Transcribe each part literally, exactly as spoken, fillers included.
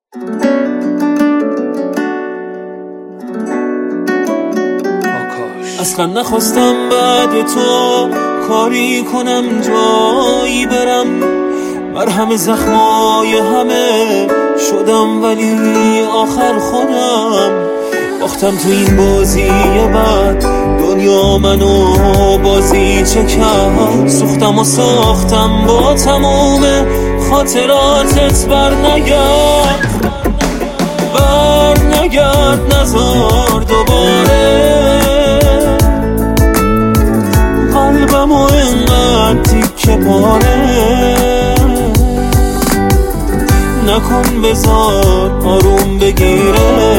اصلا نخواستم بعد تو کاری کنم جایی برم، مرهم زخمای همه شدم ولی آخر خودم باختم تو این بازی بعد. دنیا منو بازی چه کرد، سوختم و ساختم با تموم خاطراتت. بر نگرد بر نگرد نزار دوباره قلبمو اینقدر تیکه پاره نکن، بذار آروم بگیره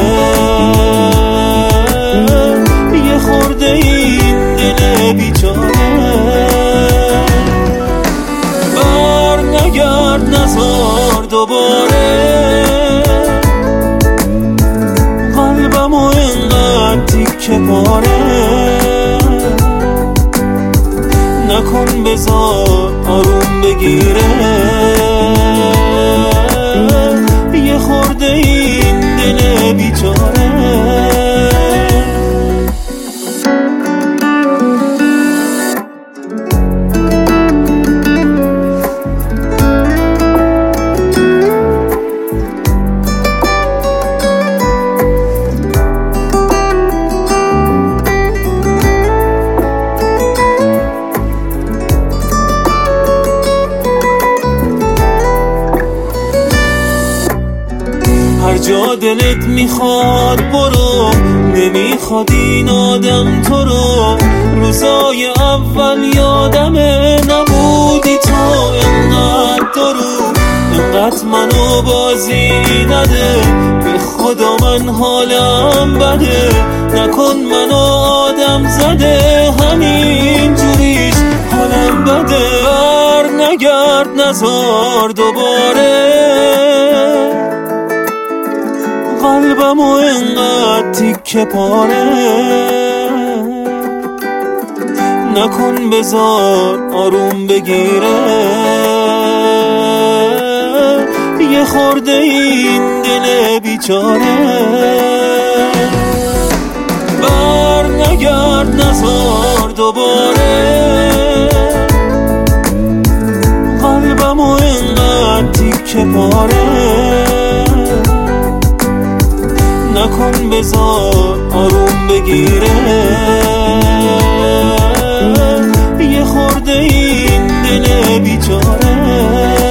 یه خورده این دل بیچاره. بر نگرد نزار دوباره قلبمو اینقدر تیکه پاره نکن، بذار آروم بگیره یه خورده این دل بیچاره. هر جا دلت میخواد برو، نمیخواد این آدم تو رو. روزای اول یادمه نبودی تو اینقدر درو، اینقدر منو بازی نده، به خدا من حالم بده. نکن منو آدم زده، همین جوریش حالم بده. بر نگرد نزار دوباره قلبمو اینقدر تیکه پاره نکن، بذار آروم بگیره یه خورده این دل بیچاره. بر نگرد نزار دوباره قلبمو اینقدر تیکه پاره نکن، بذار آروم بگیره یه خورده این دل بیچاره.